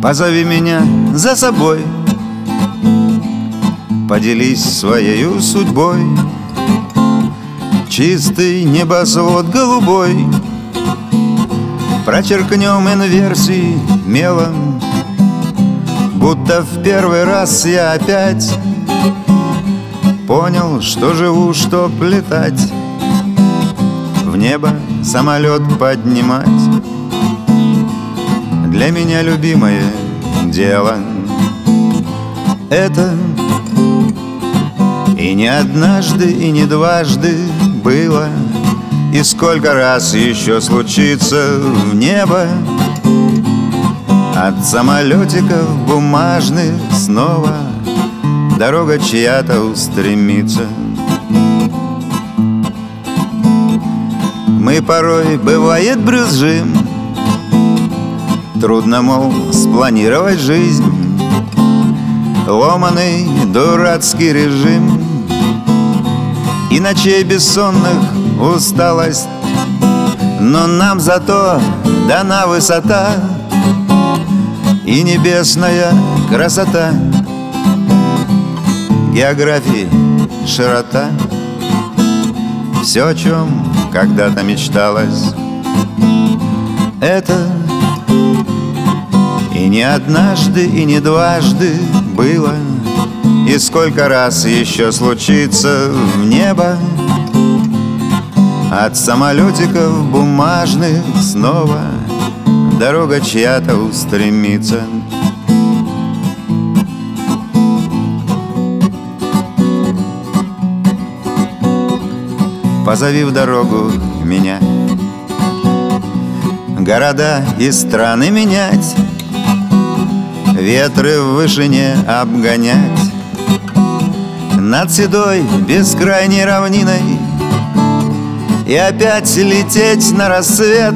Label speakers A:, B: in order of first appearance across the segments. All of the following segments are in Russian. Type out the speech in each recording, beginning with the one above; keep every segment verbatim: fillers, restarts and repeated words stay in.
A: Позови меня за собой, поделись своею судьбой. Чистый небосвод голубой прочеркнем инверсии мелом, будто в первый раз я опять понял, что живу, чтоб летать, в небо самолет поднимать. Для меня любимое дело это. И не однажды, и не дважды было, и сколько раз еще случится в небо от самолетиков бумажных снова дорога чья-то устремится. Мы порой, бывает, брюзжим, трудно, мол, спланировать жизнь, ломаный дурацкий режим, и ночей бессонных усталость, но нам зато дана высота и небесная красота, географии широта, все, о чем когда-то мечталось, это. И не однажды, и не дважды было, и сколько раз еще случится в небо от самолетиков бумажных снова дорога чья-то устремится. Позови в дорогу меня, города и страны менять, ветры в вышине обгонять, над седой бескрайней равниной и опять лететь на рассвет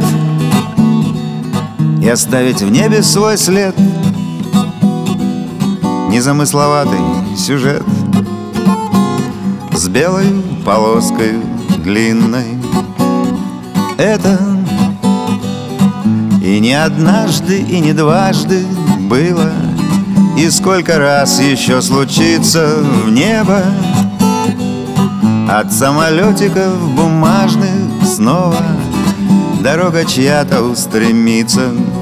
A: и оставить в небе свой след. Незамысловатый сюжет с белой полоской длинной это. И не однажды, и не дважды было, и сколько раз еще случится в небо от самолетиков бумажных снова дорога чья-то устремится.